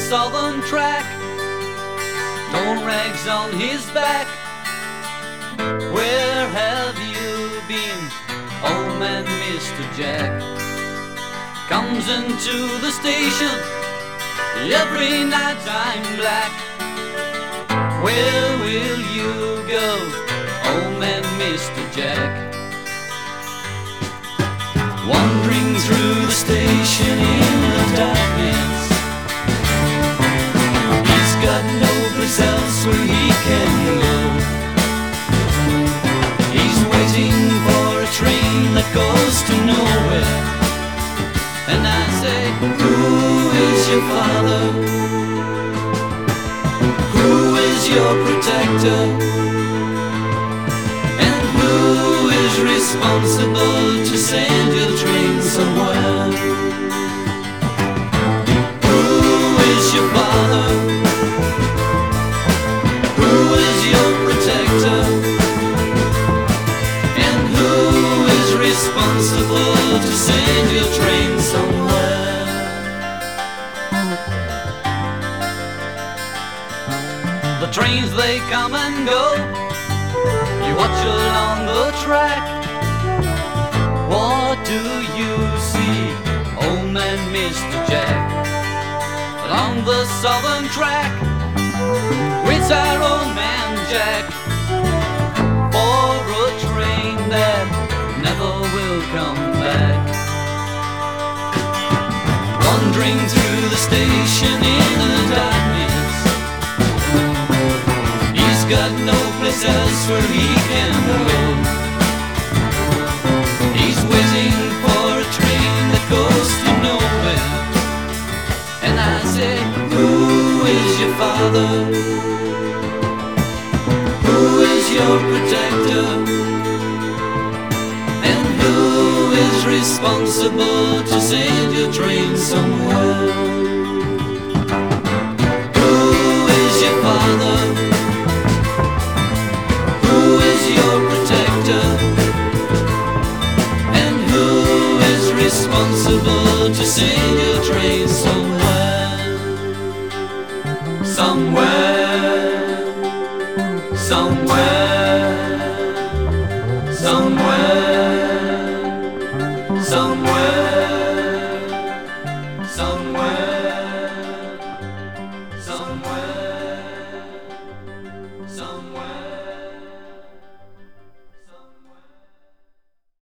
southern track, no rags on his back. Where have you been, old man Mr. Jack? Comes into the station every night I'm black. Where will you go, old man Mr. Jack? Wandering through the station in the darkness, he's got no place else where he can go. He's waiting for a train that goes to nowhere. And I say, who is your father? Who is your protector? And who is responsible to send your train somewhere? Who is your father? Who is your protector? And who is responsible to send your train somewhere? The trains, they come and go, you watch along the track. What do you see, old man Mr. Jack? Along the southern track, waits our old man Jack for a train that never will come back. Wandering through the station in the darkness, he's got no place else where he can go. He's waiting for a train that goes to nowhere. And I say, who is your father? Who is your protector? And who is responsible to send your train somewhere? Who is your father? Who is your protector? And who is responsible to send your train somewhere? Somewhere, somewhere, somewhere, somewhere, somewhere.